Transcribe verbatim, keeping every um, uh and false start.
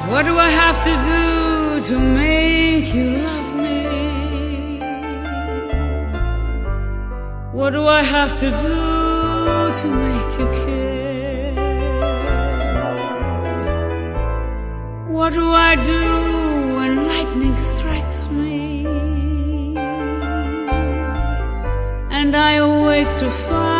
What do I have to do to make you love me? What do I have to do to make you care? What do I do when lightning strikes me and I awake to find